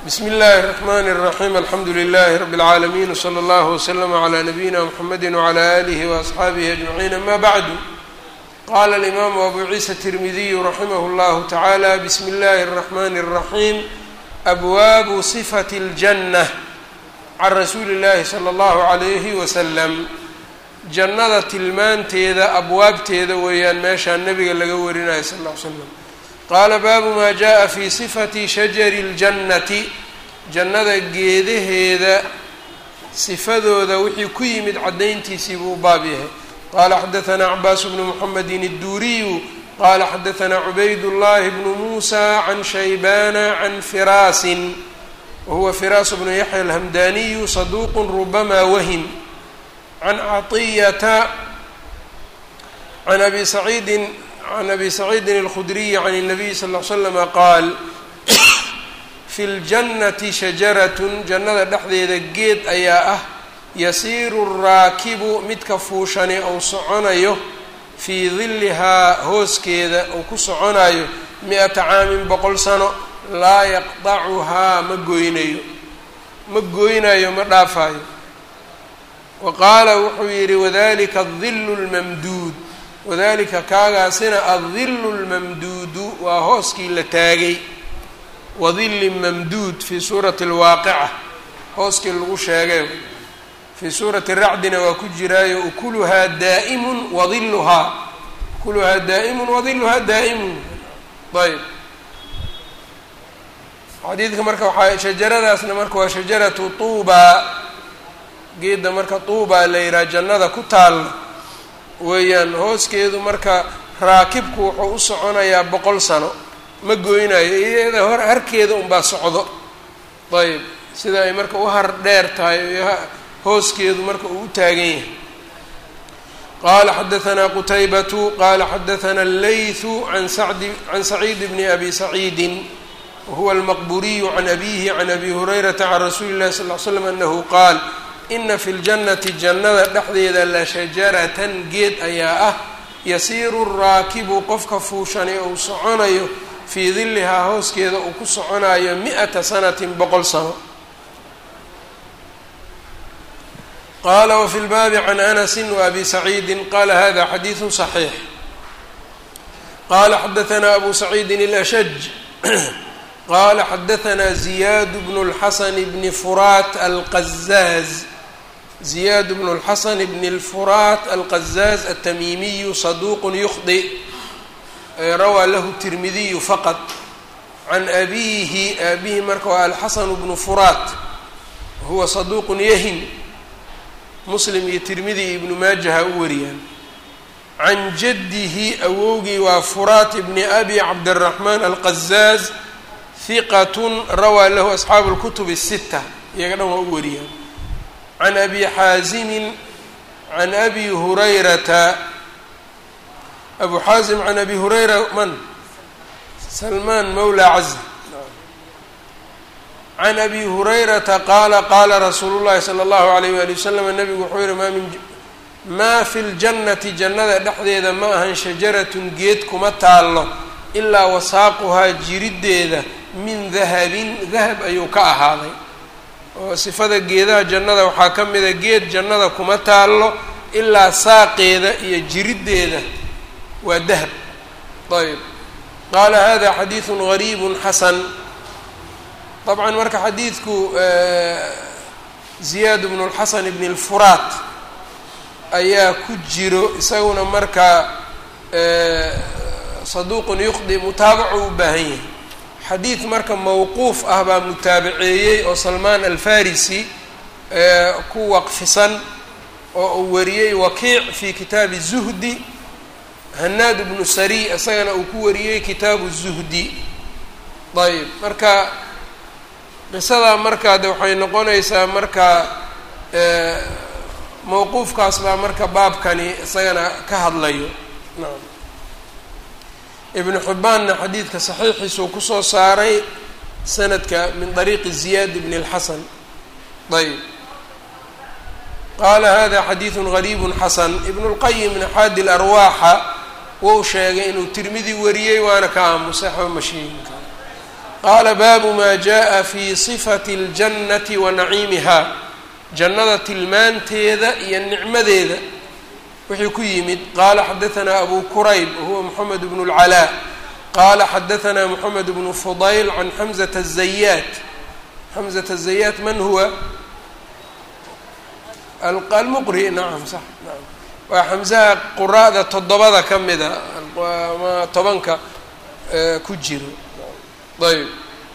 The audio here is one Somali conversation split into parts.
بsم الlh الرحmn الرحيم الحمdu للh رب العاalمين وصلى الله وسلم على نبيina محمد وعلى آله وأصحaaبه أجمعين أmا bعd qال الإmام أbو عيسى الترمذي رحimه الله تعالى بsم الlh الرحmن الرحيم أbwاب صفة الجنة عن رsuuلi الlahi صلى الله عليه وسلم jannada tilmaanteeda abwaabteeda weeyaan meeshaa nebiga laga warinaya sal اه عl slam qaala baabu maa jaءa fii sifati shajari اljannati jannada geedaheeda sifadooda wixii ku yimid caddayntiisii buu baab yahay qaala xadaثanaa cabaas bnu mxamedi الduriyu qaala xadaثanaa cubayd الlahi bnu musa can shaybana can firaasin wahuwa firaas bnu yaxya alhamdaniyu saduuq rubama wahim can caطiyata can abi saciidin can abi saciidin الkhudriyi can الnabiy sal ll ly slama qaal fi ljannati shajaratun jannada dhexdeeda geed ayaa ah yasiiru الraakibu midka fuushani ou soconayo fii dillihaa hooskeeda ou ku soconayo 100 caamin 100 sano laa yaqdacuhaa ma goynayo ma dhaafayo wa qaala wuxuu yidhi wadalika الdilu اlmamduud wadalika kaagaasina addilu lmamduudu waa hooskii la taagay wadilin mamduud fii suurati alwaaqica hooskii lagu sheegay fii suurati racdina waa ku jiraayo ukuluhaa daa'imun wadilluhaa ukuluhaa daa'imun wadilluhaa daa'imun ayb xadiidka marka waxaa shajaradaasna marka waa shajaratu tuubaa geedda marka tuubaa la yidhaha jannada ku taalla weeyaan hooskeedu marka raakibku wuxuu u soconayaa 100 sano ma goynayo iyada hor harkeeda unbaa socdo ayb sida ay marka u har dheer tahay hooskeedu marka uu u taagan yahay qaala xadaثanaa qutaybatu qaala xadaثana اllaythu can saciid bni abi saciidin wahuwa almaqburiyu can abihi can abi hurayrata can rasuuli اllahi sal ly slam anahu qaal ina fi ljannati jannada dhexdeeda la shajaratan geed ayaa ah yasiiru raakibu qofka fuushani ou soconayo fii dillihaa hooskeeda uu ku soconayo 100 sanatin 100 sano qaala wafi lbaabi can anasi waabi saciidin qaala hada xadiidu صaxiix qaala xadaثanaa abu saciidin اlashaj qaala xadaثanaa ziyaad bnu اlxasan bni furaat alqazaaz زiyاad بن الxasn بن الfuraat alqazaaz التamiimiyu صaduuq ykhطئ rawaa lahu التirmidiyu faqط can abiihi aabihi marka waa alxasan bnu furaat huwa صaduuq yahim muslim iyo tirmidi iyo ibnu maajaha u wariyaan can jadihi awowgii waa furaat bni abi cabdالرaحman alqazaaz hiqat rawaa lahu asxaabu الkutub الsitة iyaga dhan waa u wariyaan can abi xaazimin can abi hurayrata abu xaazim can abi hurayra man salmaan mawla caza can abi hurayrata qaala qaala rasuulu llahi sala allahu alayh wali wasalam nabigu wuxuu yihi maa fi ljannati jannada dhexdeeda ma ahan shajaratun geed kuma taallo ilaa wasaaquhaa jiriddeeda min dahabin dahab ayuu ka ahaaday oo sifada geedaha jannada waxaa ka mida geed jannada kuma taallo ilaa saaqeeda iyo jiriddeeda waa dahab ayb qaala hada xadiidun gariibun xasan dabcan marka xadiidku ziyaad bnu اlxasan bni اlfuraat ayaa ku jiro isaguna marka saduuqun yukhdi mutaabaco u baahan yahay xadiid marka mawquuf ah baa mutaabaceeyey oo salmaan alfarisi ku waqfisan oo uu wariyey wakiic fi kitaabi zuhdi hanaad bnu sari isagana uu ku wariyey kitaabu zuhdi ayb marka qisadaa markaa de waxay noqonaysaa marka mawquufkaas baa marka baabkani isagana ka hadlayo naam ibnu xibbaanna xadiidka saxiixiisuu kusoo saaray sanadka min طariiqi ziyaad bn اlxasan ayb qaala hada xadiidu gariibu xasan ibnu اlqayimna xaadi larwaaxa wou sheegay inuu tirmidi wariyey waana ka aamusay waxba ma sheegin karo qaala baabu maa jaءa fi صifati اljannati wa naciimiha jannada tilmaanteeda iyo nicmadeeda wixii ku yimid. qaala xadaثna abu kurayb wahuwa moxamed bnu اlcalaa qaala xadaثna moxamed bnu fudayl can xamزة الزayaat. xamزة الزayaat man huwa almuqri? nacam sax naam waa xamزaha quraa'da toddobada ka mida ama tobanka ku jiro. ayb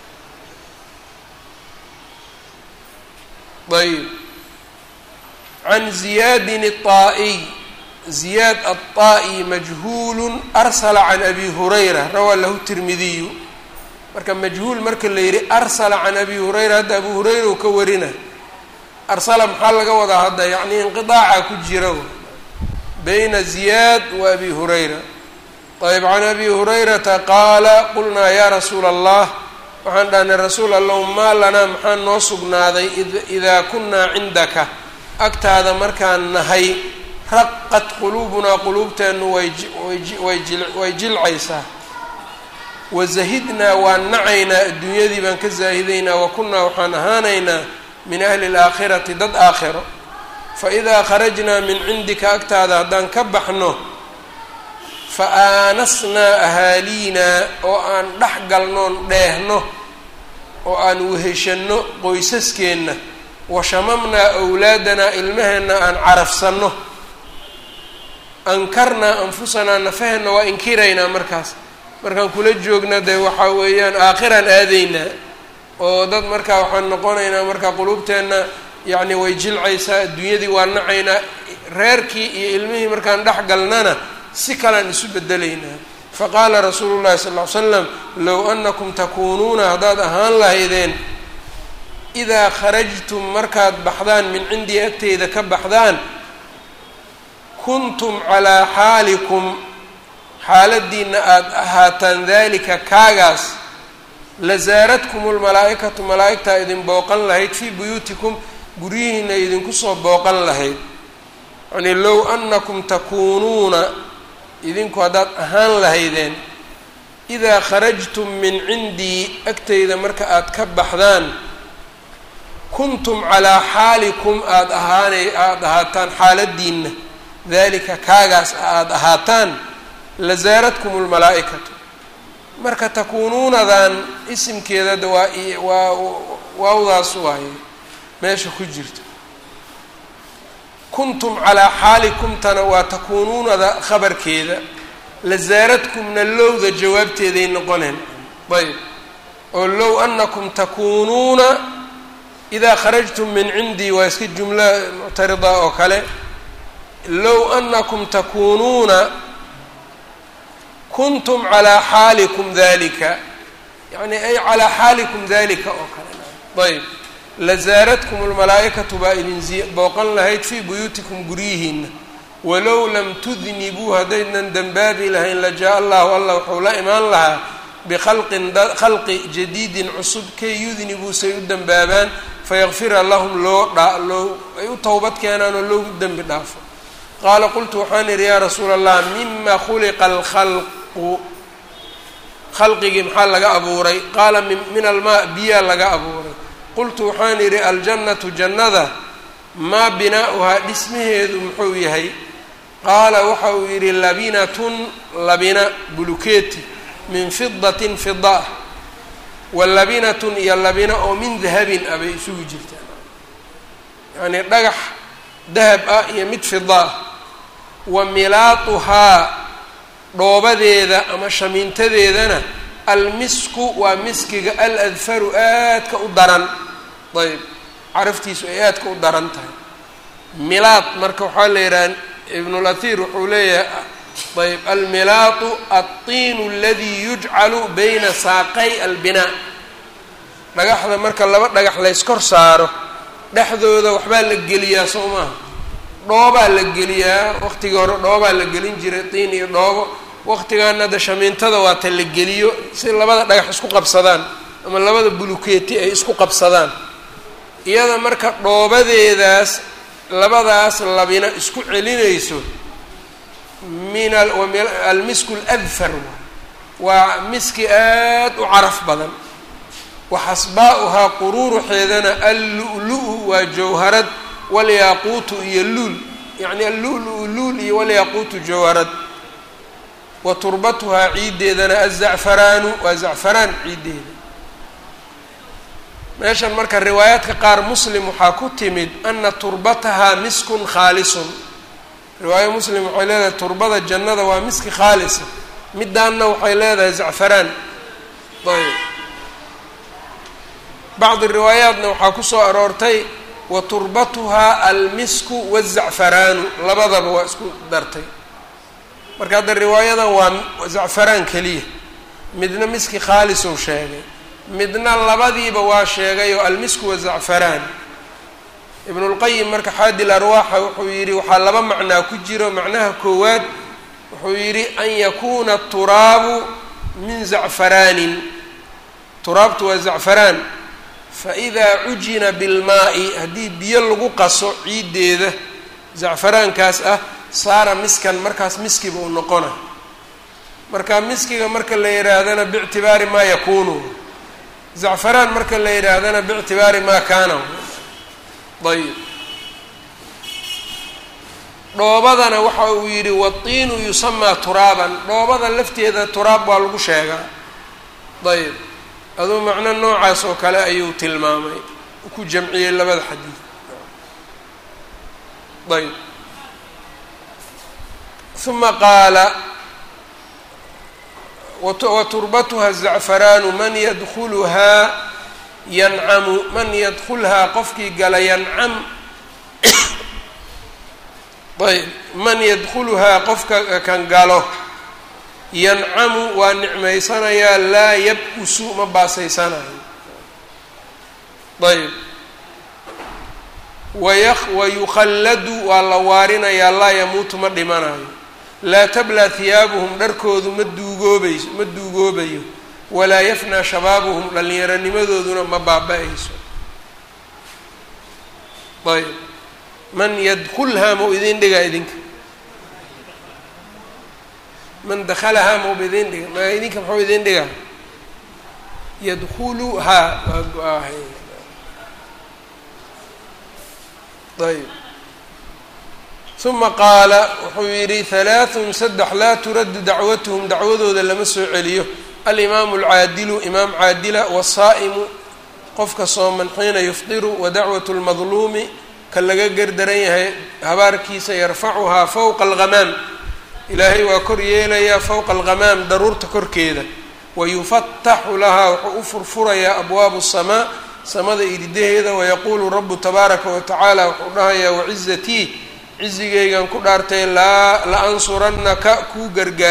ayb can ziyaadin الطaa'iy ziyaad aلطaa'i majhuul arsala can abi hurayra rawaa lahu tirmidiyu. marka majhuul marka la yidhi arsala can abi hurayra hadda abu hurayra uu ka warina arsala maxaa laga wadaa hadda yacni inqiطaaca ku jira bayna ziyaad wa abi hurayra. ayb can abi hurayrata qaala qulnaa ya rasuula allah waxaan dhahnay rasuul allahu maa lanaa maxaa noo sugnaaday idaa kunaa cindaka agtaada markaan nahay raqat quluubunaa quluubteennu way jilcaysaa wazahidnaa waan nacaynaa adduunyadii baan ka zaahidaynaa wa kunnaa waxaan ahaanaynaa min ahli اlaakhirati dad aakhiro. faidaa kharajnaa min cindika agtaada haddaan ka baxno fa aanasnaa ahaaliinaa oo aan dhex galnoon dheehno oo aan weheshanno qoysaskeenna wa shamamnaa awlaadanaa ilmaheenna aan carafsanno ankarnaa anfusanaa nafaheenna waa inkiraynaa markaan kula joogna dee waxaa weeyaan aakhiraan aadaynaa oo dad markaa waxaan noqonaynaa markaa quluubteenna yacni way jilcaysaa adduunyadii waa nacaynaa reerkii iyo ilmihii markaan dhex galnana si kalaan isu bedelaynaa. faqaala rasuulu llahi sal ll ly slam low annakum takuunuuna haddaad ahaan lahaydeen idaa kharajtum markaad baxdaan min cindii agteyda ka baxdaan kuntum calaa xaalikum xaaladiina aada ahaataan daalika kaagaas lazaaradkum lmalaa'ikatu malaa'igtaa idin booqan lahayd fii buyuutikum guryihiina idinku soo booqan lahayd. yani low annakum takuunuuna idinku haddaad ahaan lahaydeen idaa kharajtum min cindii agteyda marka aad ka baxdaan kuntum calaa xaalikum aada ahaataan xaaladiina daalika kaagaas aada ahaataan lazaaradkum lmalaa'ikatu. marka takuunuunadan isimkeedada waa waawdaas waaye meesha ku jirto. kuntum calaa xaalikumtana waa takuunuunada khabarkeeda lazaaradkumna lowda jawaabteeday noqoneen. ayb oo low annakum takuunuuna idaa kharajtum min cindii waa iska jumla muctarida oo kale. low annakum takuunuuna kuntum calaa xaalikum dalika yani ay calaa xaalikum dalika oo kale. ayb lazaaradkum lmalaa'ikatu baa idin booqan lahayd fii buyuutikum guryihiina walow lam tudnibuu haddaynan dembaabi lahayn lajaa allahu allah wuxuu la imaan lahaa bikhalqi jadiidin cusub kay yudnibuu say u dembaabaan fayakfira lahum ay u towbad keenaan oo loogu dembi dhaafo. qaala qultu waxaan idhi yaa rasuula allah mima khuliqa alkhalqu khalqigii maxaa laga abuuray? qaala min almaa biyaa laga abuuray. qultu waxaan idhi aljannatu jannada maa binaa'uhaa dhismaheedu muxuu yahay? qaala waxa uu yidhi labinatun labina bulukeeti min fidatin fida ah wa labinatun iyo labina oo min dahabin ah bay isugu jirtaan yacnii dhagax dahab ah iyo mid fida ah. wa milaatuhaa dhoobadeeda ama shamiintadeedana almisku waa miskiga aladfaru aadka u daran. ayb caraftiisu ay aadka u daran tahay. milaat marka waxaa la yidhaha ibnulatiir wuxuu leeyahay ayb almilaatu alطiinu aladii yujcalu bayna saaqay albinaa. dhagaxda marka laba dhagax layskor saaro dhexdooda waxbaa la geliyaa soo maaha dhoobaa la geliyaa. waqtigii hore dhoobaa la gelin jiray tiin iyo dhoobo. waqtigaana hadda shamiintada waa ta la geliyo si labada dhagax isku qabsadaan ama labada bulukeeti ay isku qabsadaan. iyada marka dhoobadeedaas labadaas labina isku celinayso min almisku aladfar waa miski aad u caraf badan waxasbaa'uhaa quruuruxeedana allu'lu waa jawharad walyaaquutu iyo luul yacni allu'lu luul iyo walyaaquutu jawharad wa turbatuhaa ciiddeedana azacfaraanu waa zacfaraan ciiddeeda. meeshan marka riwaayaadka qaar muslim waxaa ku timid ana turbatahaa miskun khaalisun. riwaayo muslim waxay leedahay turbada jannada waa miski khaalisa, midaanna waxay leedahay zacfaraan. ayb bacdi riwaayaatna waxaa ku soo aroortay wa turbatuhaa almisku wazacfaraanu, labadaba waa isku dartay. marka hadda riwaayadan waa zacfaraan keliya, midna miski khaalisuu sheegay, midna labadiiba waa sheegay oo almisku wazacfaraan. ibnulqayim marka xaadil arwaaxa wuxuu yidhi waxaa laba macnaa ku jiro. macnaha koowaad wuxuu yidhi an yakuuna turaabu min zacfaraanin, turaabtu waa zacfaraan, faidaa cujina bilmaa'i haddii biyo lagu qaso ciiddeeda zacfaraankaas ah saara miskan, markaas miskiba uu noqona. marka miskiga marka la yidhaahdana biictibaari maa yakuunu, zacfaraan marka la yidhaahdana biictibaari maa kaana. ayb dhoobadana waxa uu yidhi watiinu yusamaa turaaban, dhoobada lafteeda turaab waa lagu sheegaa. ayb aduu macno noocaas oo kale ayuu tilmaamay, ku jamciyey labada xadiid. ayb uma qaala waturbatuha الzacfaraanu man yadkuluhaa yancamu, man yadkulhaa qofkii gala yancam. ayb man yadkuluhaa qofka kan galo yancamu waa nicmaysanayaa, laa yab-usu ma baasaysanayo. ayb wayukhalladu waa la waarinayaa, laa yamuutu ma dhimanayo. laa tablaa hiyaabuhum dharkoodu ma duugoobayo, walaa yafnaa shabaabuhum dhallinyaronimadooduna ma baaba-ayso. ayb man yadkulhaa mau idin dhigaa idinka, man dakalahaa mau idin dhiga, ma idinka muxuu idin dhigaa? yadkuluhaa waa go-aahay. ayb uma qaala wuxuu yidhi halaaثun saddex laa turaddu dacwatuhum, dacwadooda lama soo celiyo. alimaamu alcaadilu imaam caadila, wasaa'imu qofka sooman xiina yufdiru, wa dacwatu lmadluumi ka laga gardaran yahay habaarkiisa yarfacuhaa fowqa alghamaam, ilaahay waa kor yeelayaa fowqa alghamaam daruurta korkeeda. wayufataxu lahaa wuxuu u furfurayaa abwaabu الsamaa, samada iridaheeda. wayaquulu rabu tabaaraka wa tacaala wuxuu dhahayaa wacizatii, cizigaygan ku dhaartay la-ansurannaka kuu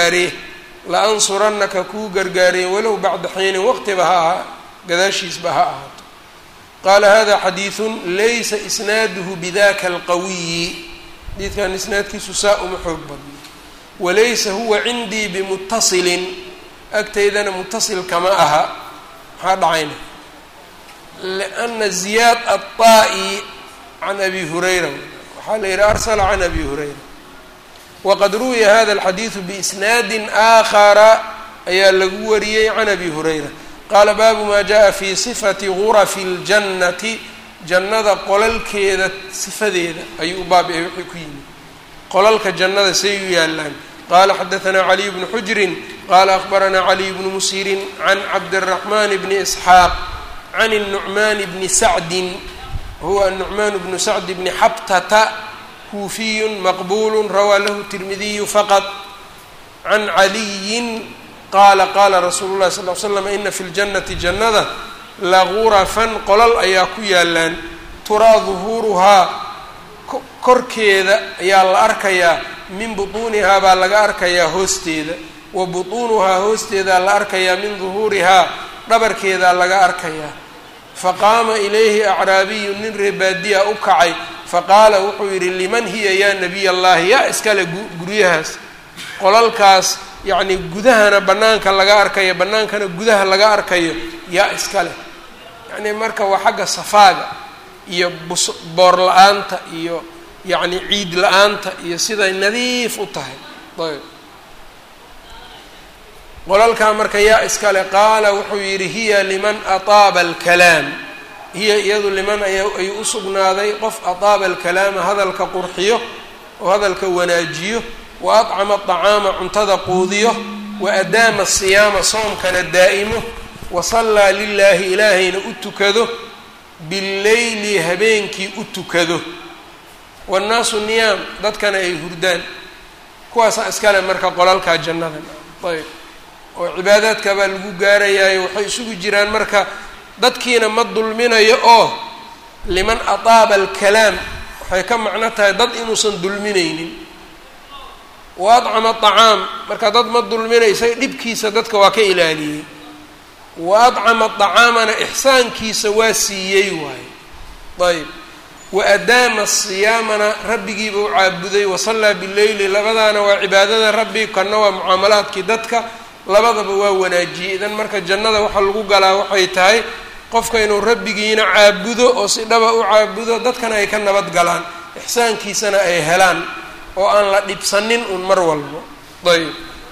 gargaaree walow bacda xiinin waqtiba ha ahaa gadaashiisba ha ahaato. qaala hada xadiidun laysa isnaaduhu bidaka alqawiyi, xadiidkan isnaadkiisu saa uma xoog badno. walaysa huwa cindii bimutasilin, agtaydana mutasil kama aha. maxaa dhacayna? lianna ziyaad aلطaa'i can abi hurayra, waxaa la yidhi arsala can abi hurayra. waqad ruwiya hada alxadiidu biisnaadin aakhara ayaa lagu wariyey can abi hurayra. qaala baabu maa jaءa fi sifati gurafi اljannati, jannada qolalkeeda sifadeeda ayuu u baab-iyay wixii ku yimid. qolalka jannada say u yaalaan. qaala xadaثanaa caliy bnu xujrin qaala akhbaranaa caliy bnu musirin can cabdالraxmaan bni isxaaq can الnucmaan bni sacdin, huwa الnucmaan bnu sacd bni xabtata, kuufiyun maqbuulu rawaa lahu tirmidiyu faqad. can caliyin qaala qaala rasuulu llahi sal l slam ina fi ljannati jannada lagurafan qolal ayaa ku yaalaan, turaa duhuuruhaa korkeeda ayaa la arkayaa, min butuunihaa baa laga arkayaa hoosteeda, wa butuunuhaa hoosteedaa la arkayaa min duhuurihaa dhabarkeedaa laga arkayaa. faqaama ilayhi acraabiyu, nin reebaadiya u kacay, faqaala wuxuu yidhi liman hiya yaa nabiy allahi, yaa iskale guryahaas qolalkaas, yacni gudahana bannaanka laga arkayo, bannaankana gudaha laga arkayo, yaa iskale. yacni marka waa xagga safaaga iyo boor la-aanta iyo yacni ciid la-aanta iyo siday nadiif u tahay. ayb qolalkaa marka yaa iskale qaala wuxuu yidhi hiya liman ataaba alkalaam hiya iyadu liman ayuu u sugnaaday qof ataaba alkalaama hadalka qurxiyo oo hadalka wanaajiyo wa acama aطacaama cuntada quudiyo wa adaama asiyaama soomkana daa'imo wa sallaa lilaahi ilaahayna u tukado bileyli habeenkii u tukado waannaasu niyaam dadkana ay hurdaan kuwaasaa iskale marka qolalkaa jannadan ayb oo cibaadaadka baa lagu gaarayaayo waxay isugu jiraan marka dadkiina ma dulminayo oo liman ataaba alkalaam waxay ka macno tahay dad inuusan dulminaynin wa adcama aطacaam marka dad ma dulminaysay dhibkiisa dadka waa ka ilaaliyey wa adcama aطacaamana ixsaankiisa waa siiyey waaye ayb wa adaama asiyaamana rabbigiiba u caabuday wasallaa bileyli labadaana waa cibaadada rabbi kana waa mucaamalaadkii dadka labadaba waa wanaajiyey idan marka jannada waxaa lagu galaa waxay tahay qofka inuu rabbigiina caabudo oo si dhaba u caabudo dadkana ay ka nabad galaan ixsaankiisana ay helaan oo aan la dhibsanin un mar walbo ayb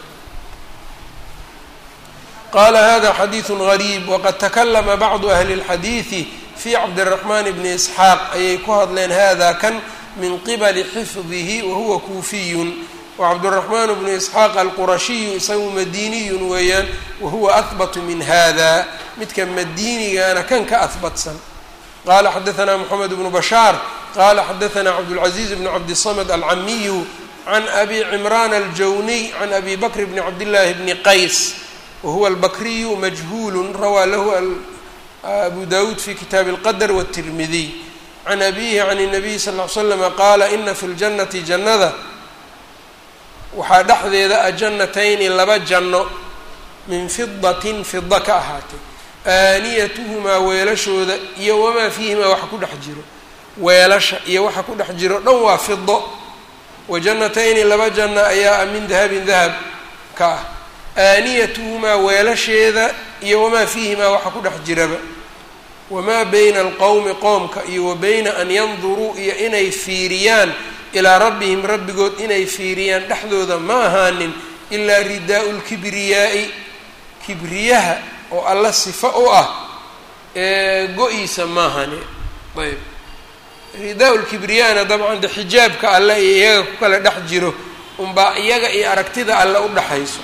qaala hada xadiiثu غariib waqad takalama bacdu ahli اlxadiiثi fi cabdالraxmaan bni isxaaq ayay ku hadleen hada kan min qibali xifdihi wahuwa kuufiyun wacabdالraxmaan bnu isxaaq alqurashiyu isagu madiniyun weeyaan wahuwa ahbatu min hada midka madinigaana kan ka ahbatsan qala xadaثna moxamed bnu bashaar qala xadaثna cabdالcaزiiz bn cabdiلصmd alcamiyu can abi cimraan aljawniy can abi bakr bni cabdillaahi bni qays wahuwa albakriyu majhuul rawaa lahu abu dawuud fi kitaabi اlqadr wالtirmidiy can abihi can الnabiy sal ll ly slama qaala ina fi ljannati jannada waxaa dhexdeeda ajannatayni laba janno min fidatin fida ka ahaatay aaniyatuhumaa weelashooda iyo wamaa fiihimaa waxa ku dhex jiro weelasha iyo waxa ku dhex jiro dhan waa fido wa jannatayni laba janno ayaa min dahabin dahab ka ah aaniyatuhumaa weelasheeda iyo wamaa fiihimaa waxa ku dhex jiraba wamaa bayna alqowmi qoomka iyo wa bayna an yanduruu iyo inay fiiriyaan ilaa rabbihim rabbigood inay fiiriyaan dhexdooda ma ahaanin ilaa ridaau lkibriyaa'i kibriyaha oo alla sifo u ah go-iisa maahane ayb ridaa lkibriyaana dabcan de xijaabka alle iyo iyaga ku kala dhex jiro unbaa iyaga iyo aragtida alle u dhaxayso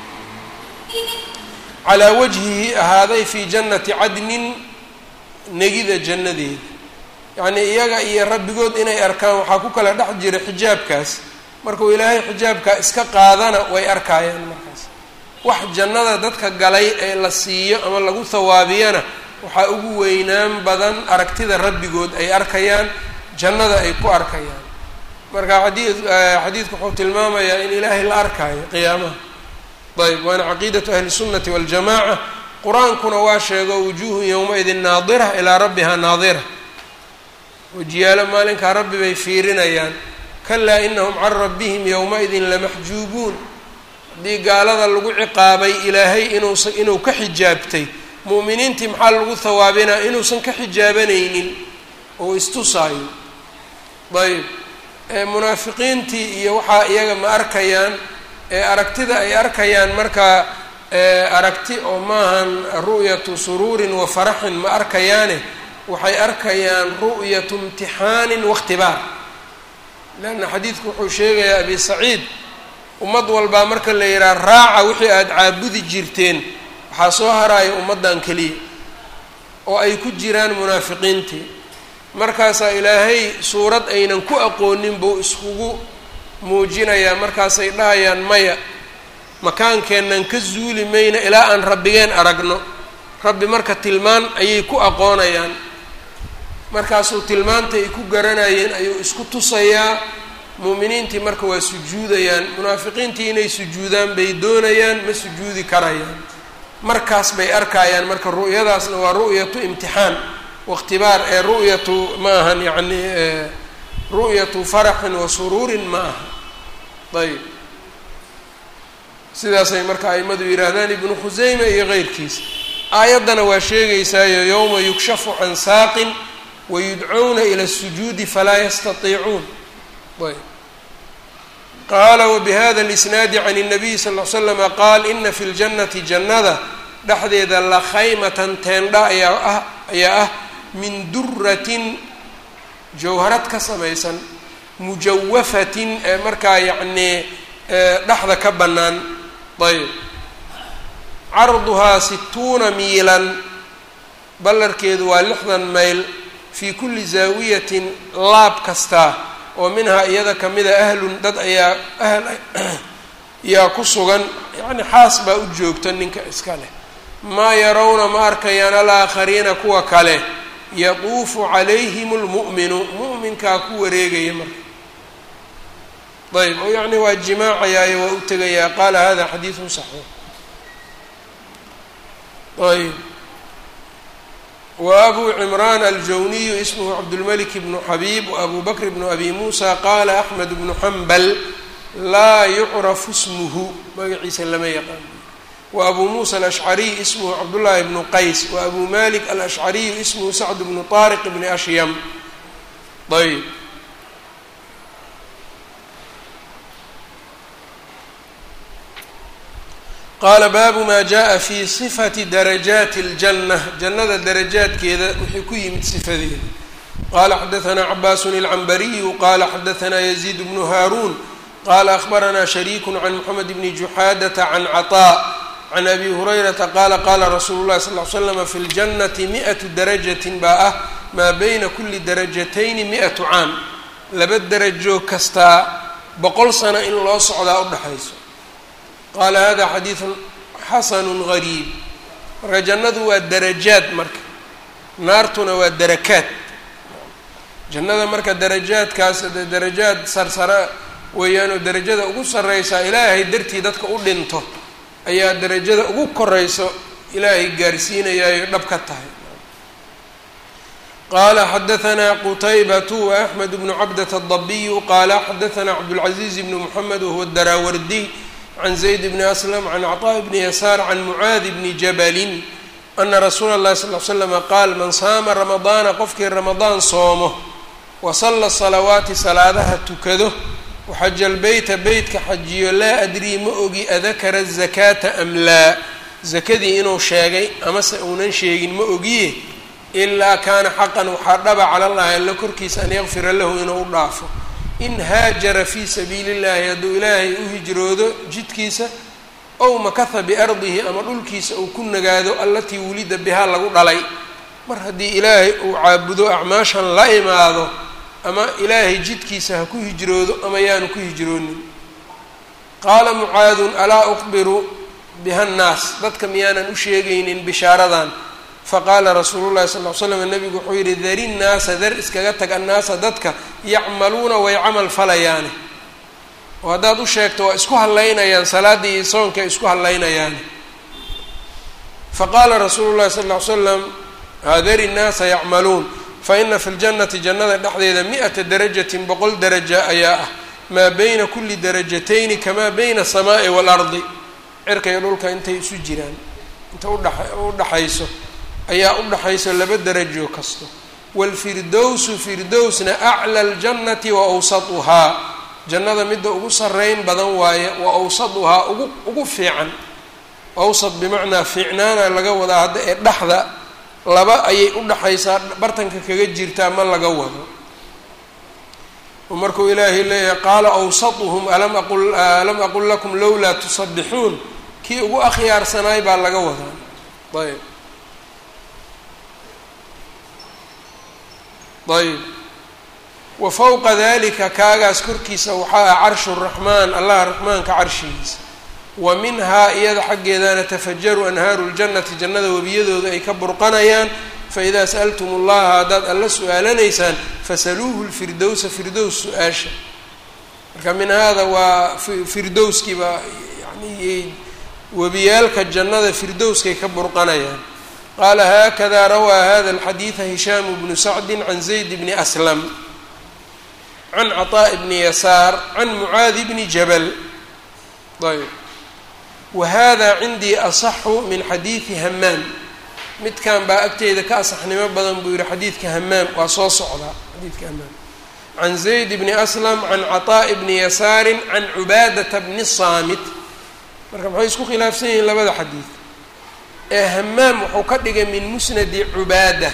calaa wajhihi ahaaday fii jannati cadnin negida jannadeeda yacnii iyaga iyo rabbigood inay arkaan waxaa ku kala dhex jira xijaabkaas markuu ilaahay xijaabkaa iska qaadana way arkaayaan markaas wax jannada dadka galay ee la siiyo ama lagu hawaabiyana waxaa ugu weynaan badan aragtida rabbigood ay arkayaan jannada ay ku arkayaan marka xadiidku wuxuu tilmaamayaa in ilaahay la arkaayo qiyaamaha ayb waana caqiidatu ahli sunnati waljamaca qur-aankuna waa sheego wujuuhun yowma-idin naadira ilaa rabbihaa naadira wajiyaalo maalinkaa rabbi bay fiirinayaan kalaa inahum can rabbihim yowma-idin lamaxjuubuun haddii gaalada lagu ciqaabay ilaahay inuu ka xijaabtay mu'miniintii maxaa lagu hawaabinaa inuusan ka xijaabanaynin oo istusaayo ayb munaafiqiintii iyo waxaa iyaga ma arkayaan aragtida ay arkayaan markaa aragti oo maahan ru'yatu suruurin wa faraxin ma arkayaane waxay arkayaan ru'yatu imtixaanin waاkhtibaar leanna xadiidku wuxuu sheegayaa abi saciid ummad walbaa marka la yidhaha raaca wixii aada caabudi jirteen waxaa soo haraya ummaddan keliya oo ay ku jiraan munaafiqiintii markaasaa ilaahay suurad aynan ku aqoonin buu iskugu muujinayaa markaasay dhahayaan maya makaankeennan ka zuuli mayna ilaa aan rabbigeen aragno rabbi marka tilmaan ayay ku aqoonayaan markaasuu tilmaanta ay ku garanayeen ayuu isku tusayaa mu'miniintii marka waa sujuudayaan munaafiqiintii inay sujuudaan bay doonayaan ma sujuudi karayaan markaas bay arkayaan marka ru'yadaasna waa ru'yatu imtixaan waاkhtibaar ee ru'yatu ma ahan yacni ru'yatu faraxin wa suruurin ma aha ayb sidaasay marka aimadu yidhaahdaan ibnu khusayma iyo keyrkiisa aayaddana waa sheegaysaayo yowma yukshafu can saaqin wayudcawna ila الsujuudi falaa yastatiicuun ayb qaala wbihada اlisnaadi can الnabiy sal ll slama qaal ina fi ljannati jannada dhexdeeda la khaymatan teendha ayaa ah min duratin jawharad ka samaysan mujawafatin ee markaa yacnii dhexda ka bannaan ayb carduhaa 60 miilan ballarkeedu waa 60 mayl fii kulli zaawiyatin laab kastaa oo minhaa iyada kamida ahlun dad yaa ku sugan yacni xaas baa u joogta ninka iska leh maa yarawna ma arkayaan alaakhariina kuwa kale yaduufu calayhim lmu'minu mu'minkaa ku wareegaya marka ayb oo yacni waa jimaacayaayo waa u tegayaa qaala hada xadiidun saxiix ayb wa abu cimraan aljawniyu ismuhu cabdulmalik bnu xabiib waabu bakr bnu abi muusa qaala axmed bnu xambal laa yucrafu smuhu magaciisa lama yaqaan وأbو موسى الأشعري اسمه cبداللahi بن qays وأbو مالك الأشعري اسمه سعد بن طارق بن أشيم ayb qaala baabu ma jaءa في صفة daraجaaت الجنة jannada darajaadkeeda wixii ku yimid صifadeeda qala xadaثna عباس العنبري qala xadaثna يزيد بن هاrون qala أخبرna شhريك عن محمد بن جحاadة عن cطاء can abi hurayrata qaala qaala rasuulu llahi sal ll ly slam fi ljannati 100 darajatin baa ah maa bayna kulli darajatayni 100 caam laba darajo kastaa 100 sano in loo socdaa udhaxayso qaala hada xadiidun xasanun gariib marka jannadu waa darajaad marka naartuna waa darakaad jannada marka darajaadkaas darajaad sarsara weeyaanoo darajada ugu sarreysaa ilaahay dartii dadka u dhinto ayaa darajada ugu korayso ilaahay gaarsiinayaayo dhab ka tahay qaala xadaثna qutaybatu وaأxmed bnu cabdة الضabiyu qaala xadaثna cabdالcaزiiz bn mحamed wahuwa الdaraawardiy can zayd bni aslam can cطاء bni yasaar can mucaadi bni jabalin ana rasuula الlahi sal ly slm qaal man saama ramadaana qofkii ramadaan soomo wasala salawaati salaadaha tukado waxaja lbeyta beytka xajiyo laa adrii ma ogi adakara الzakaata am laa zakadii inuu sheegay amase uunan sheegin ma ogiye ilaa kaana xaqan waxaa dhaba cala llahi alla korkiisa an yakfira lahu inuu u dhaafo in haajara fii sabiili اllahi hadduu ilaahay u hijroodo jidkiisa ow makaha biardihi ama dhulkiisa uu ku nagaado allatii wulida bihaa lagu dhalay mar haddii ilaahay uu caabudo acmaashan la imaado ama ilaahay jidkiisa ha ku hijroodo ama yaanu ku hijroonin qaala mucaadun alaa uqbiru biha nnaas dadka miyaanan u sheegaynin bishaaradan faqaala rasuulu llahi sal ly slam nabigu wuxuu yidhi dari nnaasa dar iskaga tag annaasa dadka yacmaluuna way camal falayaane oo haddaad u sheegto waa isku hadlaynayaan salaaddii iyo soonka isku hadlaynayaane faqaala rasuulu llahi sal ly slam dari nnaasa yacmaluun faina fi ljannati jannada dhexdeeda 100 darajatin 100 daraja ayaa ah maa bayna kulli darajatayni kamaa bayna asamaa'i waalardi cirka iyo dhulka intay isu jiraan inta udhaxayso ayaa udhaxayso 2 darajo kasto waalfirdowsu firdowsna acla aljannati wa awsatuhaa jannada midda ugu sarreyn badan waaye wa awsatuhaa ugu fiican awsat bimacnaa fiicnaana laga wadaa hadda ee dhexda laba ayay udhaxaysaa bartanka kaga jirtaa ma laga wado oo markuu ilaahay leeyahay qaala awsatuhum alam aqul lakum lowlaa tusabbixuun kii ugu akhyaarsanaay baa laga wadaa ayb wa fawqa dalika kaagaas korkiisa waxaa ah carshu raxmaan allah raxmaanka carshigiisa wa minhaa iyada xaggeedana tafajaru anhaaru ljannati jannada webiyadooda ay ka burqanayaan faidaa sa'altum ullaha haddaad alla su-aalanaysaan fasaluuhu lfirdowsa firdows su-aasha marka min haada waa firdowskiiba yani webiyaalka jannada firdowskay ka burqanayaan qaala haakada rawaa hada alxadiida hishaamu bnu sacdi can zayd bni aslam can caطaaءi bni yasaar can mucaadi bni jabal ayb wahada cindii asaxu min xadiidi hamaam midkan baa agteyda ka asaxnimo badan buu yihi xadiidka hamaam waa soo socdaa xadiidka hamaam can zayd bni aslam can caطaaءi bni yasaarin can cubaadata bni saamit. marka maxay isku khilaafsan yihiin labada xadiid. ee hamaam wuxuu ka dhigay min musnadi cubaada,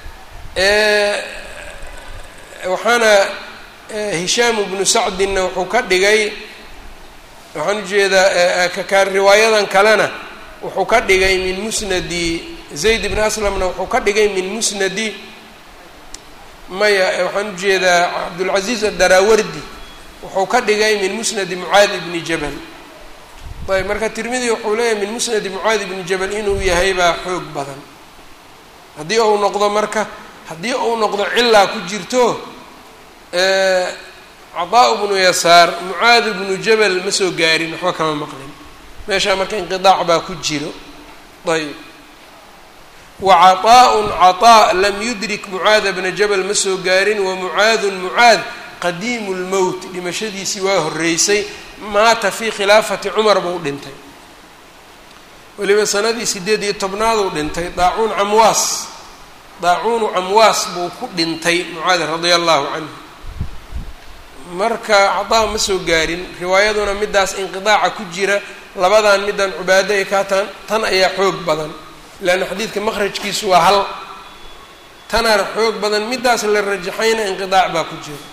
waxaana hishaam bnu sacdinna wuxuu ka dhigay, waxaan ujeedaa ka riwaayadan kalena wuxuu ka dhigay min musnadi zayd bni aslamna wuxuu ka dhigay min musnadi maya waxaan ujeedaa cabdulcaziiz adaraawardi wuxuu ka dhigay min musnadi mucaad ibni jabal. ayb marka tirmidi wuxuu leeyahay min musnadi mucaad ibni jabal inuu yahay baa xoog badan. haddii uu noqdo marka haddii uu noqdo cilaa ku jirto caطaa bnu yasaar mucaad bnu jabal ma soo gaarin, waxba kama maqlin meeshaa marka inqiطaac baa ku jiro. ayb wacaطaaء caطaa lam yudrik mucaada bna jabal ma soo gaarin, wamucaadu mucaad qadiimu lmowt dhimashadiisii waa horeysay, maata fii khilaafati cumar buu dhintay, weliba sanadii 18 dhintay. daacuunu camwaas buu ku dhintay mucaad radia allahu canhu. marka caطaa ma soo gaarin, riwaayaduna midaas inqiطaaca ku jira, labadan midan cubaado ay kaataan tan ayaa xoog badan, leanna xadiidka maqrajkiisu waa hal, tana xoog badan, midaas la rajaxayna inqiطaac baa ku jira.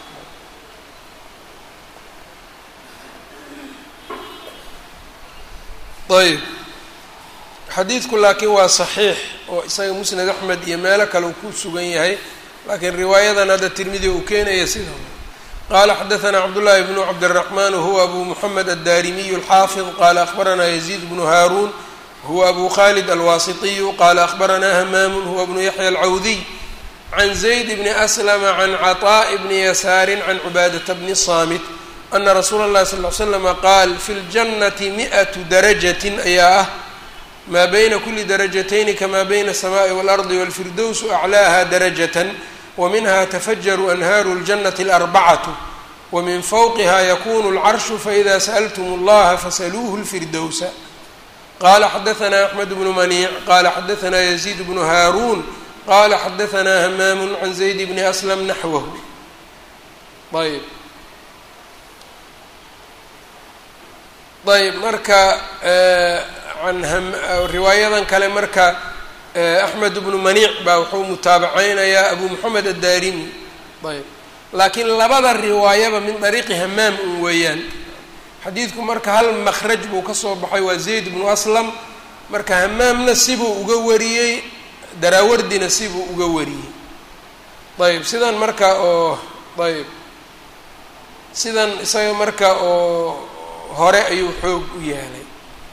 ayb xadiidku laakiin waa صaxiix oo isaga musnad axmed iyo meelo kale uu ku sugan yahay, laakiin riwaayadan hadda tirmidi uu keenaya sida qala xadaثna cabdالlahi bnu cabdالرaحman huwa abu mحamed الdarimiy الxaafظ qala akhbarana yaزيid bnu haarun huwa abu khalid alwasiطiy qala akhbarana hamaam huwa bnu yaحya الcawdiy can zayd bni aslama can caطاء bni yasaari can cubaadaةa bni الصamit ana rasuula اllahi sal ly slama qaal fi ljannati 100 darajatin ayaa ah maa bayna kuli darajatayni kamaa bayna الsamaءi wاlardi wاlfirdowsu aclaaha darajatan waminha tafajaru anhaaru اljannati اlarbacatu wamin fawqiha yakunu اlcarshu faإida sa'ltm اllaha fasaluuhu اlfirdowsa. qala xadaثna axmed bnu maniic qala xadaثna yaزيid bnu haaruun qala xadaثna hamaamu can zayd bni aslam naxwahu. ayb ayb marka riwaayadan kale marka axmed bnu maniic baa wuxuu mutaabaceynayaa abu moxamed addarimi. ayb laakiin labada riwaayaba min dariiqi hamaam un weeyaan. xadiidku marka hal makraj buu ka soo baxay, waa zayd bnu aslam, marka hamaamna sibuu uga wariyey, daraawardina sibuu uga wariyey. ayb sidan marka oo ayb sidan isaga marka oo hore ayuu xoog u yeelay.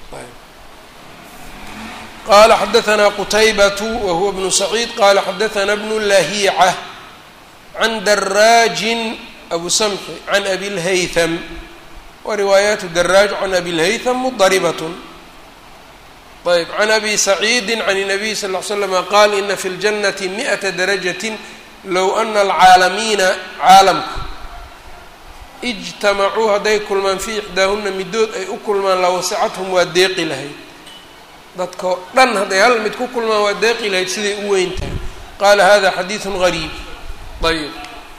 qala xadaثna qutaybatu wahuwa bnu saciid qala xadaثna bnu lahiica can daraajin abu samxi can abi اlhaytham, wa riwaayaatu daraaj can abi اlhaytham mudaribat. ayb can abi saciidi can الnabiy sal ly slama qaal ina fi اljannati 100 darajatin low ana alcaalamiina caalamku ijtamacuu hadday kulmaan fii ixdaahuna midood ay u kulmaan lawasicathum waa deeqi lahayd. dadkao dhan hadday hal mid ku kulmaan waa deeqi lahayd siday u weyn tahay. qaala hada xadiiثu gariib. ayb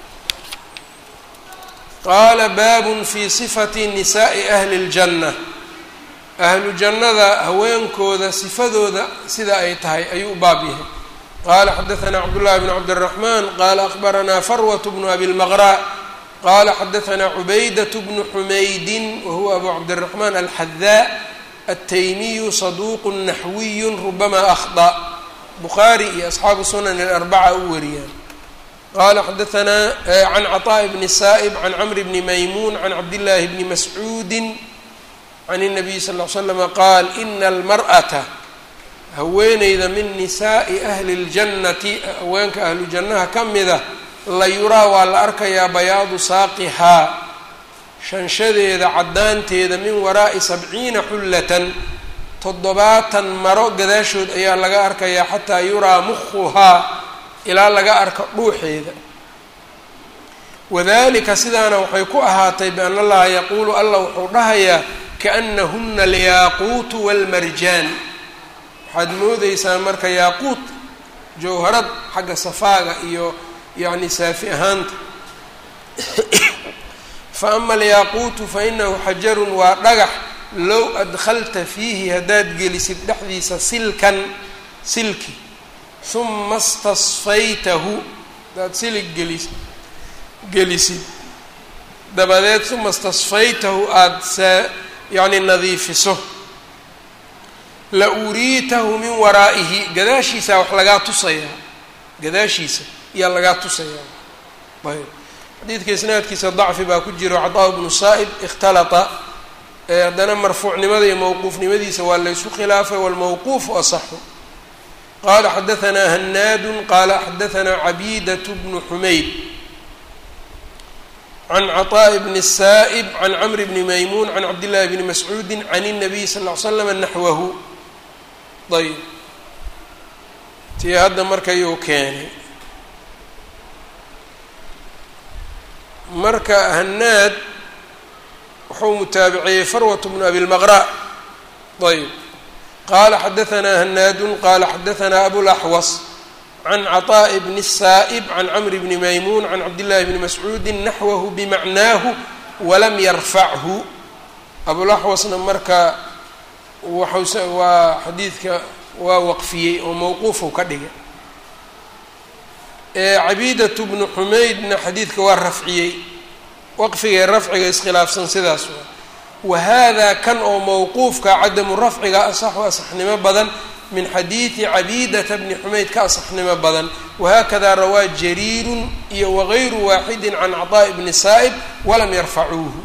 qaala baabun fi sifati nisaa'i ahli اljanna, ahlu jannada haweenkooda sifadooda sida ay tahay ayuu u baab yahay. qaala xadaثna cabdullahi bn cabdالرaحman qala akhbarana farwaة bnu abi اlmaqra qala xadaثna cubaydaة bnu xumaydin wahuwa abu cabdالرaحman alxadaa التymiyu صaduq naxwiy rubama أخطأ, bukhaari iyo asxaabu sunan الأrbaca u wariyaan. qala xadaثna can caطاء bni sa'ib can cmr bni maymuun can cabdالlahi bni mascuudi can الnabiy sal اه ly slm qaal ina اlmarأata haweeneyda min nisaa'i ahli اljannati haweenka ahlu jannaha ka mida la yuraa waa la arkayaa bayaadu saaqihaa shanshadeeda caddaanteeda min waraa'i 70 xullatan 70 maro gadaashood ayaa laga arkayaa xataa yuraa mukhuhaa ilaa laga arko dhuuxeeda. wadalika sidaana waxay ku ahaatay biana allaha yaquulu alla wuxuu dhahayaa kaأnahuna alyaaquutu wاlmarjaan, waxaad moodeysaa marka yaaquut jawharad xagga safaaga iyo yacni saafi ahaanta faama alyaquutu fainahu xajarun waa dhagax low adkhalta fiihi haddaad gelisid dhexdiisa silki huma istasfaytahu haddaad silig gelisid dabadeed huma istasfaytahu aada yacni nadiifiso la uriitahu min waraa'ihi gadaashiisa wax lagaa tusayaa gadaashiisa iyaa lagaa tusayaa ayb xadiidka isnaadkiisa dacfi baa ku jiro caطaa bnu saa'ib ikhtalata haddana marfuucnimada iyo mowquufnimadiisa waa laysu khilaafay wاlmawquufu asaxu qala xadaثna hanaadu qala xadaثna cabiidaة bnu xumayd can caطاء bn الsa'ib can cmr bni maymuun can cabdالlahi bni mascuudi can الnabiy sal اه l slam naxwahu ayb tii hadda markayuu keenay marka hanaad wuxuu mutaabiciyey farwat bnu abi lmaqra ayb qala xadaثna hanaadu qala xadaثna abulaxwas can caطاء bn الsa'ib can cmr bni maymuun can cabdالlahi bni mascuudi naxwahu bimacnaahu walam yarfachu abulaxwasna marka waa xadiidka waa waqfiyey oo mowquufu ka dhigay cabiidaة bnu xumaydna xadiidka waa rafciyey waqfigae rafciga iskhilaafsan sidaas waa wahada kan oo mowquufka cadamu rafciga asaxu asaxnimo badan min xadiidi cabiidata bni xumayd ka asaxnimo badan wahakada rawaa jariirun iyo wagayru waaxidi can caطaaءi bni saa'ib walam yarfacuuhu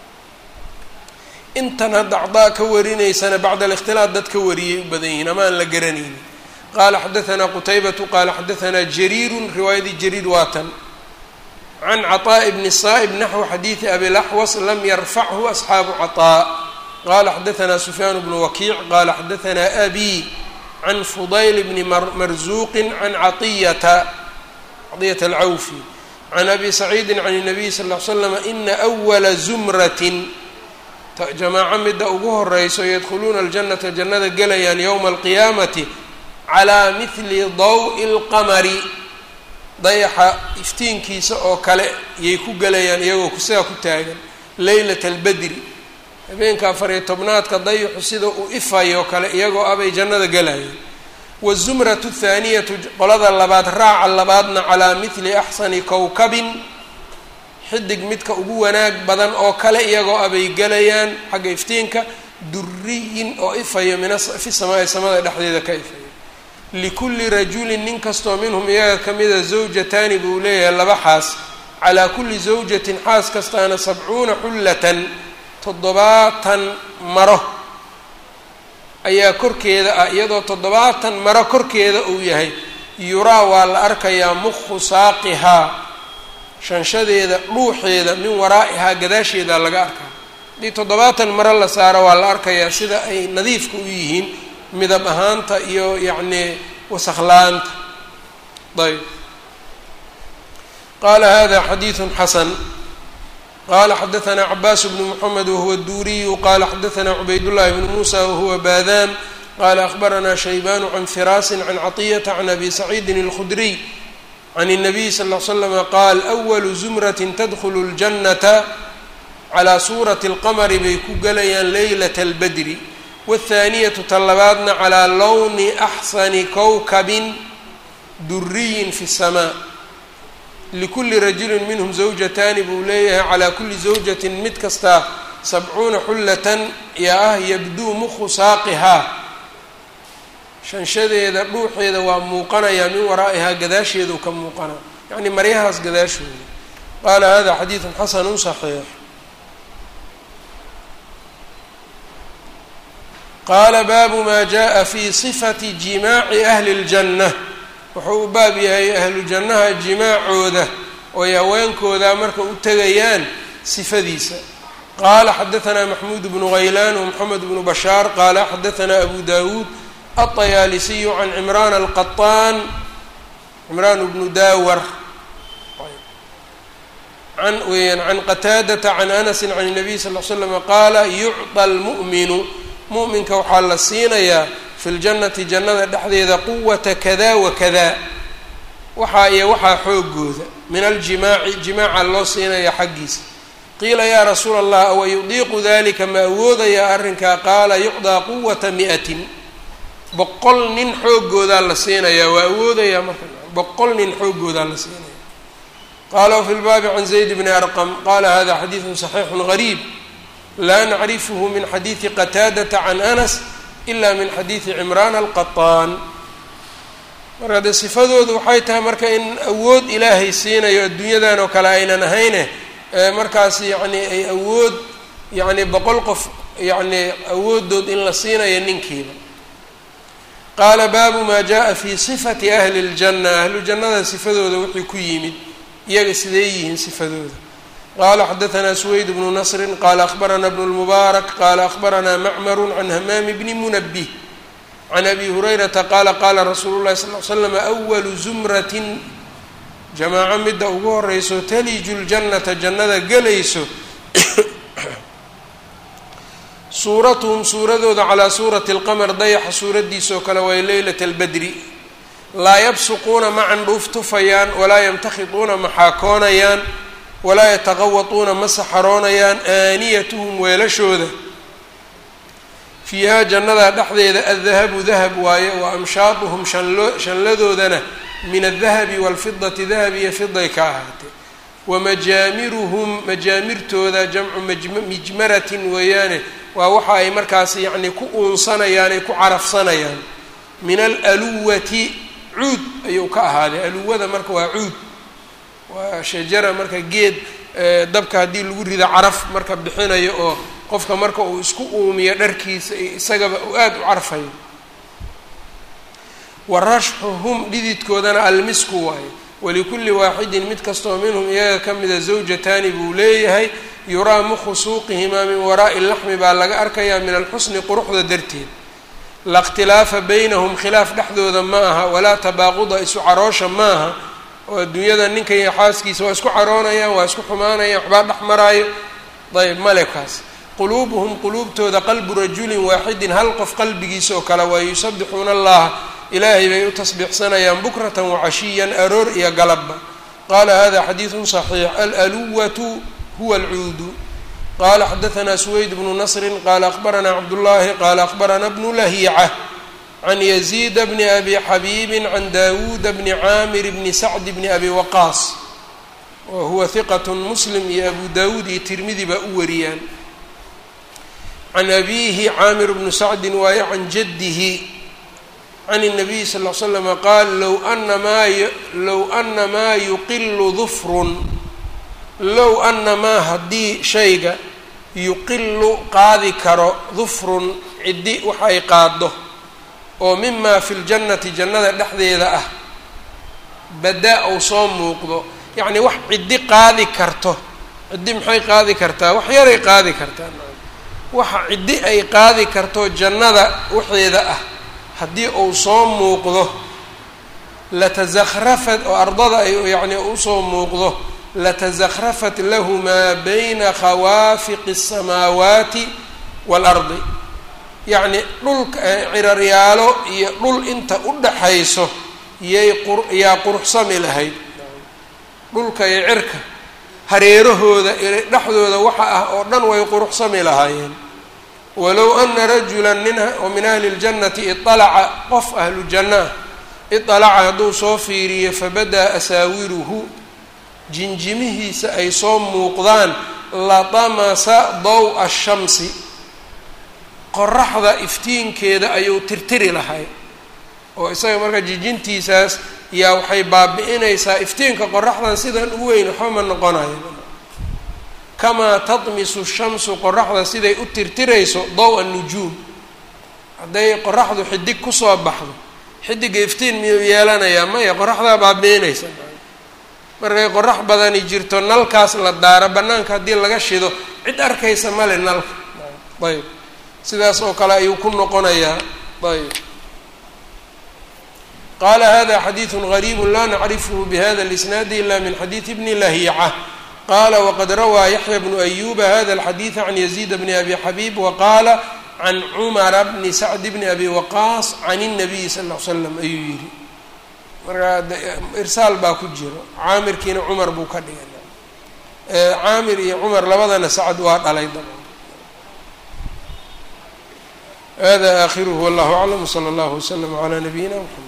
intan hadda caطaa ka warinaysana bacda alikhtilaaq dad ka wariyay u badan yihiin ama aan la garanaynin qala xadaثna qutaybatu qala xadaثna jariirun riwaayadii jariir waa tan can caطاء bni saa'ib naxwu xadiidi abilaxwas lam yarfachu asxaabu caطاء qala xadaثna sufyaan bnu wakiic qala xadaثna abi can fudayl bni marzuuqi can caطiyata alcawfi can abi saciidi can الnabiy sal اه l slam ina أwala zumratin jamaaco midda ugu horeyso yadkhuluuna aljanata jannada gelayaan yowma alqiyaamati calaa mihli daw'i اlqamari dayaxa iftiinkiisa oo kale yay ku gelayaan iyagoo sidaa ku taagan leylata albedri habeenka 14aadka dayaxu sida uu ifayo kale iyagoo abay jannada gelayaan wazumratu athaaniyatu qolada labaad raaca labaadna calaa mihli axsani kowkabin xidig midka ugu wanaag badan oo kale iyagoo abay gelayaan xagga iftiinka duriyin oo ifayo fi samaa'i samada dhexdeeda ka ifayo likulli rajulin nin kastoo minhum iyaga ka mida zawjataani buu leeyahay laba xaas calaa kulli zawjatin xaas kastaana 70 xullatan 70 maro ayaa korkeeda ah iyadoo 70 maro korkeeda uu yahay yuraa waa la arkayaa mukhu saaqihaa shanshadeeda dhuuxeeda min waraa'ihaa gadaasheeda laga arkaa haddii 70 maro la saaro waa la arkayaa sida ay nadiifka u yihiin midab ahaanta iyo yacnii wasakhlaanta ayb qala hada xadiiثu xasan qala xadaثna cabaas bnu mxamed wahuwa الduriyu qala xadaثna cubaydالlahi bn musa wahuwa baadam qala akhbarana shaybanu can firaasin can caطiyata can abi saciidin اlkhudriy can الnabiy sal اه l slm qaal أwalu zumrati tadkulu اljannata calaa suurati اlqamari bay ku gelayaan leylata اlbedri wالthaaniyatu talabaadna calaa lowni axsani kowkabin duriyin fi الsamaa likulli rajulin minhum zawjataani buu leeyahay calaa kulli zawjatin mid kastaa 70 xullatan yaa ah yabduu mukhu saaqihaa shanshadeeda dhuuxeeda waa muuqanayaa min waraa'ihaa gadaasheeduu ka muuqanaa yacni maryahaas gadaashooda qaala hada xadiiثun xasanu صaxiix qaala baabu maa jaءa fi صifati jimaaci ahli اljanة wuxuu u baab yahay ahlu jannaha jimaacooda oo ay haweenkooda marka u tegayaan sifadiisa qaala xadaثna maxmuud bnu haylaan wمxamed bnu bashaar qaala xadaثna abu dawuud الطyaalisiyu can cimraan الqaطaan cimraan bnu daawar can qataadata can anasi can الnabiy sal ه l slm qaala yucطى اlmu'minu mu'minka waxaa la siinayaa fi ljannati jannada dhexdeeda quwata kada wa kada waxaa iyo waxaa xoogooda min aljimaaci jimaaca loo siinaya xaggiisa. qiila yaa rasuula allah awa yudiiqu dalika ma awoodaya arrinkaa qaala yucdaa quwata 100 boqol nin xoogoodaa la siinayaa waa awoodayaa marka boqol nin xoogoodaa la siinaya. qaala wafi lbaabi can zayd bni arqam qaala hada xadiidun saxiixun gariib laa nacrifuhu min xadiidi qataadata can anas ila min xadiidi cimraan alqaطaan. marka dee sifadoodu waxay tahay marka in awood ilaahay siinayo adduunyadan oo kale aynan ahayne markaas yacni ay awood yacni boqol qof yacni awoodood in la siinayo ninkiiba. qaala baabu maa jaa fi sifati ahli اljanna ahlu jannada sifadooda wixii ku yimid iyaga sidee yihiin sifadooda. qaala xadaثna سweyd bnu nasri qaala akhbarana bnu اlmubaarak qaala akhbarana macmaru can hamaam bni munabih can abi hurayrata qaala qaala rasuulu llahi sal l slam awalu zumratin jamaaco midda ugu horeyso taliju ljannata jannada gelayso suuratuhum suuradooda calaa suurati اlqamar dayaxa suuraddiisoo kale way leylata اlbadri laa yabsuquuna ma candhuuf tufayaan walaa yamtakhituuna ma xaakoonayaan walaa yataqawatuuna ma saxaroonayaan aaniyatuhum weelashooda fiihaa jannadaa dhexdeeda addahabu dahab waaye wa amshaaduhum shanladoodana min aldahabi waalfidati dahab iyo fiday ka ahaatee wamajaamiruhum majaamirtooda jamcu mijmaratin weeyaane waa waxa ay markaas yacni ku uunsanayaan ay ku carafsanayaan min alaluwati cuud ayuu ka ahaaday aluwada marka waa cuud waa shajara marka geed dabka haddii lagu rido caraf marka bixinayo oo qofka marka uu isku uumiyo dharkiisa isagaba uu aada u carfayo. wa rashxuhum dhididkoodana almisku waaye walikulli waaxidin mid kastoo minhum iyaga ka mida zawjataani buu leeyahay yuraa mukhu suuqihimaa min waraa'i laxmi baa laga arkayaa min alxusni quruxda darteed. la ikhtilaafa baynahum khilaaf dhexdooda ma aha walaa tabaaquda isu caroosha ma aha oo adduunyada ninka iyo xaaskiisa waa isku caroonayaan waa isku xumaanayaan waxbaa dhex maraayo ayb male kaas. quluubuhum quluubtooda qalbu rajulin waaxidin hal qof qalbigiisa oo kale waa yusabixuuna allaha ilaahay bay u tasbiixsanayaan bukratan wacashiyan aroor iyo galabba. qaala hada xadiidun صaxiix alaluwatu huwa alcuudu. qaala xadaثna سweyd bnu nasri qaala akhbarana cabdullaahi qaala akhbarana bnu lahiica can yaziid bni abi xabiibi can daawuuda bni caamir bni sacd bni abi waqaas wa huwa hiqat muslim iyo abu daawuud iyo tirmidi baa u wariyaan. can abiihi caamir bnu sacdin waaye can jaddihi can الnabiy sal ll slama qaal low ana maa yuqilu dufrun low ana maa haddii shayga yuqilu qaadi karo dufrun ciddi waxa ay qaado oo mimaa fi ljannati jannada dhexdeeda ah badaa ou soo muuqdo yacni wax ciddi qaadi karto ciddi maxay qaadi kartaa wax yaray qaadi kartaa waxa ciddi ay qaadi karto jannada waxeeda ah haddii uu soo muuqdo latasakhrafat oo ardada ay yacni usoo muuqdo latasakhrafat lahu maa bayna khawaafiqi الsamaawaati waalardi yacni dhulka ciraryaalo iyo dhul inta u dhaxayso yaa quruxsami lahayd dhulka iyo cirka hareerahooda dhexdooda waxa ah oo dhan way quruxsami lahaayeen. walow ana rajula oo min ahli اljannati iطalaca qof ahlu janna iطalaca hadduu soo fiiriyo fabadaa asaawiruhu jinjimihiisa ay soo muuqdaan latamasa daw'a الshamsi qoraxda iftiinkeeda ayuu tirtiri lahay oo isaga marka jijintiisaas yaa waxay baabi'inaysaa iftiinka qoraxdan sidan u weyn waxba ma noqonayo kamaa tadmisu shamsu qoraxda siday u tirtirayso daw nujuum hadday qoraxdu xidig kusoo baxdo xidigga iftiin miyuu yeelanayaa maya qoraxdaa baabi'inaysa markay qorax badani jirto nalkaas la daaro bannaanka haddii laga shido cid arkaysa male nalka ayb sidaas oo kale ayuu ku noqonayaa ayb. qaala hada xadiidu gariibu laa nacrifhu bihada اlisnaadi ila min xadiidi bni lahiica qaala waqad rawaa yaxya bnu ayuba hada alxadiida can yaziid bni abi xabiib waqaala can cumara bni sacd bni abi waqaas can الnabiyi sal ll ly slam ayuu yihi marka irsaal baa ku jiro. caamirkiina cumar buu ka dhigay. caamir iyo cumar labadana sacad waa dhalay dabcan. hada aakhiruhu wallahu aclam, sala allahu waslama calaa nabiyina mxamed.